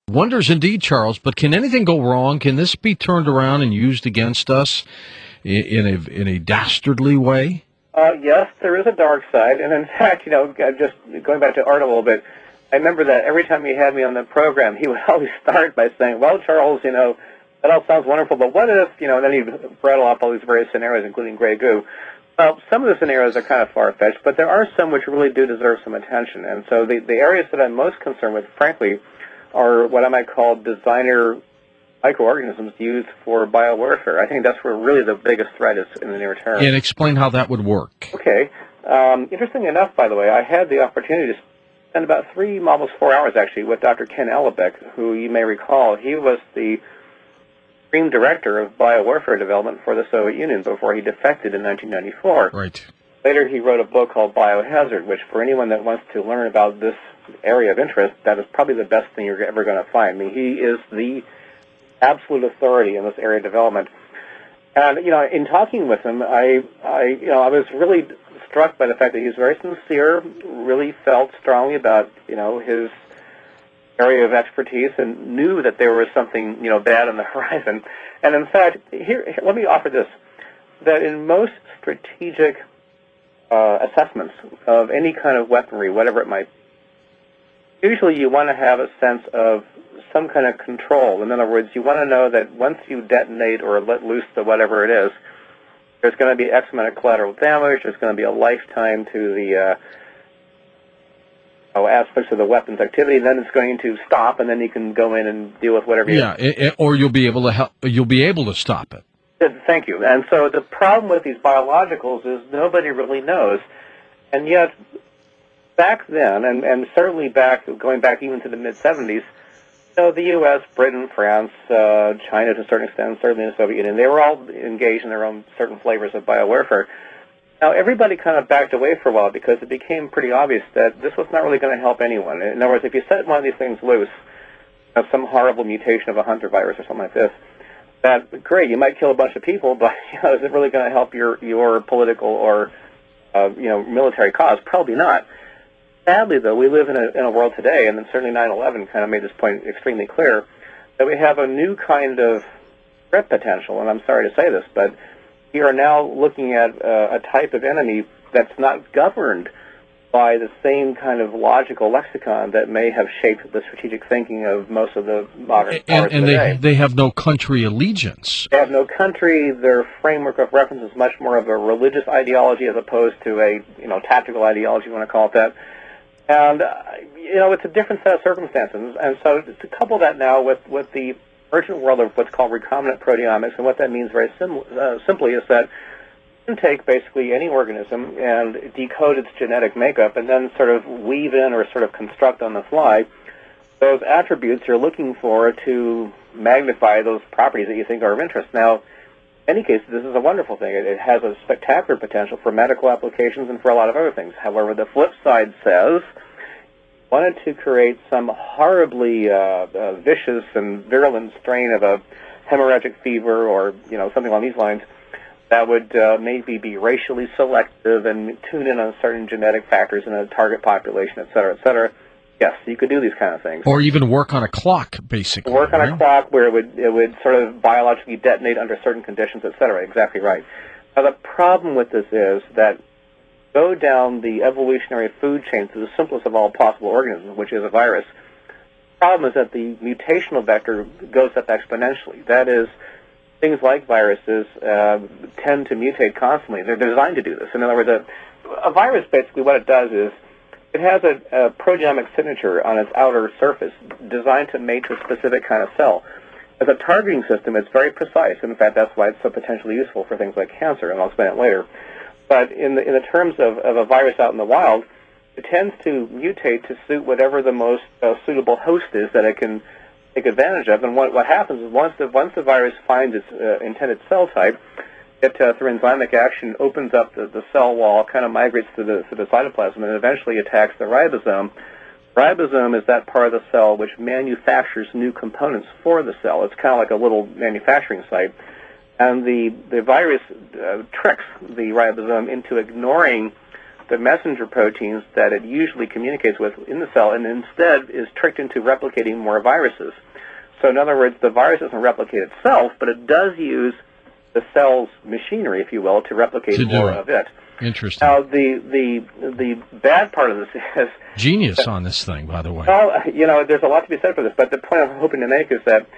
Wonders indeed, Charles. But can anything go wrong? Can this be turned around and used against us in a dastardly way? Yes, there is a dark side, and in fact, just going back to Art a little bit, I remember that every time he had me on the program, he would always start by saying, "Well, Charles, that all sounds wonderful, but what if, and then he'd rattle off all these various scenarios, including Grey Goo." Well, some of the scenarios are kind of far-fetched, but there are some which really do deserve some attention. And so the areas that I'm most concerned with, frankly, are what I might call designer microorganisms used for biowarfare. I think that's where really the biggest threat is in the near term. And explain how that would work. Okay. Interestingly enough, by the way, I had the opportunity to spend about 3, almost 4 hours, actually, with Dr. Ken Ellebeck, who you may recall, he was the Supreme Director of Biowarfare Development for the Soviet Union before he defected in 1994. Right. Later, he wrote a book called Biohazard, which for anyone that wants to learn about this area of interest, that is probably the best thing you're ever going to find. I mean, he is the absolute authority in this area of development. And, in talking with him, I was really struck by the fact that he was very sincere, really felt strongly about, his area of expertise and knew that there was something, bad on the horizon. And in fact, here let me offer this, that in most strategic assessments of any kind of weaponry, whatever it might be, usually you want to have a sense of some kind of control. In other words, you want to know that once you detonate or let loose the whatever it is, there's going to be X amount of collateral damage, there's going to be a lifetime to the aspects of the weapons activity, then it's going to stop, and then you can go in and deal with whatever or you'll be able to help, you'll be able to stop it. Thank you. And so the problem with these biologicals is nobody really knows, and yet back then, and certainly going back even to the mid-'70s, the U.S., Britain, France, China to a certain extent, certainly the Soviet Union, they were all engaged in their own certain flavors of biowarfare. Now, everybody kind of backed away for a while because it became pretty obvious that this was not really going to help anyone. In other words, if you set one of these things loose, some horrible mutation of a hunter virus or something like this, that, great, you might kill a bunch of people, but is it really going to help your political or military cause? Probably not. Sadly, though, we live in a world today, and then certainly 9/11 kind of made this point extremely clear, that we have a new kind of threat potential, and I'm sorry to say this, but we are now looking at a type of enemy that's not governed by the same kind of logical lexicon that may have shaped the strategic thinking of most of the modern powers today. And they have no country allegiance. They have no country. Their framework of reference is much more of a religious ideology as opposed to a tactical ideology, if you want to call it that. And, it's a different set of circumstances. And so to couple that now with the emergent world of what's called recombinant proteomics, and what that means very simply is that you can take basically any organism and decode its genetic makeup and then sort of weave in or sort of construct on the fly those attributes you're looking for to magnify those properties that you think are of interest. Now, in any case, this is a wonderful thing. It has a spectacular potential for medical applications and for a lot of other things. However, the flip side says, wanted to create some horribly vicious and virulent strain of a hemorrhagic fever or something along these lines that would maybe be racially selective and tune in on certain genetic factors in a target population, et cetera, et cetera. Yes, you could do these kind of things. Or even work on a clock, basically. Work on a clock where it would sort of biologically detonate under certain conditions, et cetera. Exactly right. Now, the problem with this is that go down the evolutionary food chain to the simplest of all possible organisms, which is a virus. The problem is that the mutational vector goes up exponentially. That is, things like viruses tend to mutate constantly. They're designed to do this. In other words, a virus, basically what it does is it has a proteomic signature on its outer surface designed to mate to a specific kind of cell. As a targeting system, it's very precise. In fact, that's why it's so potentially useful for things like cancer, and I'll explain it later. But in the terms of a virus out in the wild, it tends to mutate to suit whatever the most suitable host is that it can take advantage of. And what happens is once the virus finds its intended cell type, it through enzymatic action opens up the cell wall, kind of migrates to the cytoplasm, and eventually attacks the ribosome. Ribosome is that part of the cell which manufactures new components for the cell. It's kind of like a little manufacturing site. And the virus tricks the ribosome into ignoring the messenger proteins that it usually communicates with in the cell, and instead is tricked into replicating more viruses. So in other words, the virus doesn't replicate itself, but it does use the cell's machinery, if you will, to replicate more of it. Interesting. Now, the bad part of this is... Genius on this thing, by the way. Well, there's a lot to be said for this, but the point I'm hoping to make is that,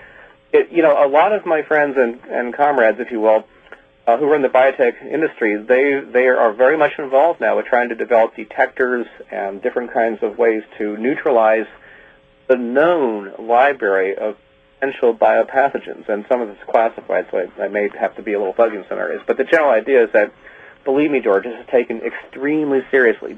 a lot of my friends and comrades, if you will, who are in the biotech industry, they are very much involved now with trying to develop detectors and different kinds of ways to neutralize the known library of potential biopathogens. And some of this is classified, so I may have to be a little fuzzy in some areas. But the general idea is that, believe me, George, this is taken extremely seriously.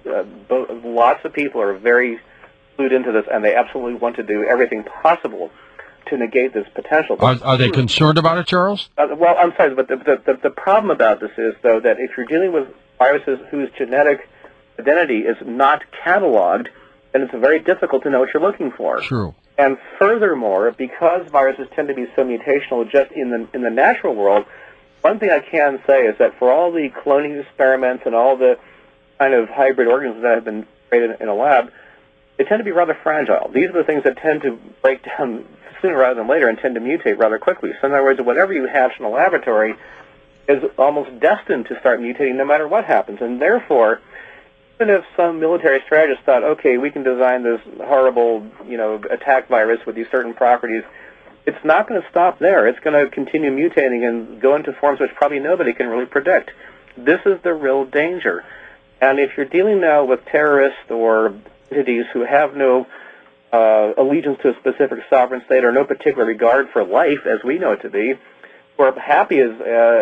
Lots of people are very clued into this, and they absolutely want to do everything possible to negate this potential. Are they concerned about it, Charles? Well, I'm sorry, but the problem about this is, though, that if you're dealing with viruses whose genetic identity is not cataloged, then it's very difficult to know what you're looking for. True. And furthermore, because viruses tend to be so mutational just in the natural world, one thing I can say is that for all the cloning experiments and all the kind of hybrid organisms that have been created in a lab, they tend to be rather fragile. These are the things that tend to break down sooner rather than later and tend to mutate rather quickly. So in other words, whatever you hatch in a laboratory is almost destined to start mutating no matter what happens. And therefore, even if some military strategist thought, okay, we can design this horrible, attack virus with these certain properties, it's not going to stop there. It's going to continue mutating and go into forms which probably nobody can really predict. This is the real danger. And if you're dealing now with terrorists or entities who have no allegiance to a specific sovereign state or no particular regard for life, as we know it to be, who are happy as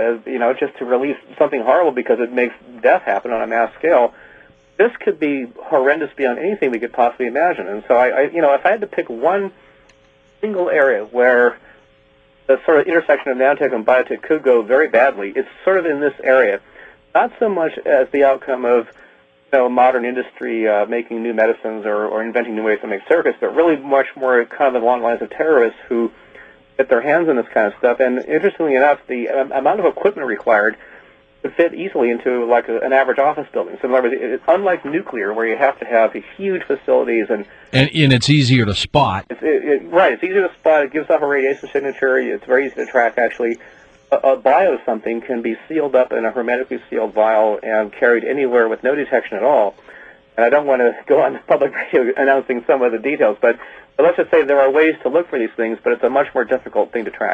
just to release something horrible because it makes death happen on a mass scale, this could be horrendous beyond anything we could possibly imagine. And so, if I had to pick one single area where the sort of intersection of nanotech and biotech could go very badly, it's sort of in this area. Not so much as the outcome of modern industry making new medicines or inventing new ways to make circuits, but really much more kind of along the lines of terrorists who get their hands on this kind of stuff. And interestingly enough, the amount of equipment required to fit easily into like an average office building. So in other words, it's unlike nuclear, where you have to have huge facilities and it's easier to spot. Right, it's easier to spot. It gives off a radiation signature. It's very easy to track. Actually, a bio something can be sealed up in a hermetically sealed vial and carried anywhere with no detection at all. And I don't want to go on public radio announcing some of the details, but let's just say there are ways to look for these things, but it's a much more difficult thing to track.